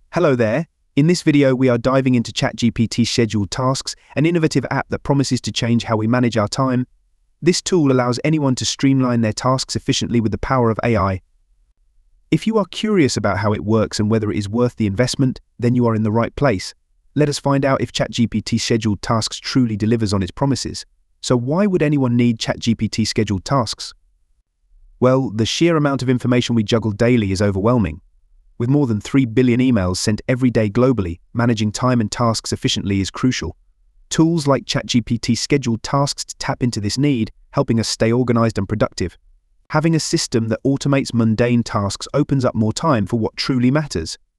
Hello there. In this video, we are diving into ChatGPT Scheduled Tasks, an innovative app that promises to change how we manage our time. This tool allows anyone to streamline their tasks efficiently with the power of AI. If you are curious about how it works and whether it is worth the investment, then you are in the right place. Let us find out if ChatGPT Scheduled Tasks truly delivers on its promises. So why would anyone need ChatGPT Scheduled Tasks? Well, the sheer amount of information we juggle daily is overwhelming. With more than 3 billion emails sent every day globally, managing time and tasks efficiently is crucial. Tools like ChatGPT Scheduled Tasks tap into this need, helping us stay organized and productive. Having a system that automates mundane tasks opens up more time for what truly matters.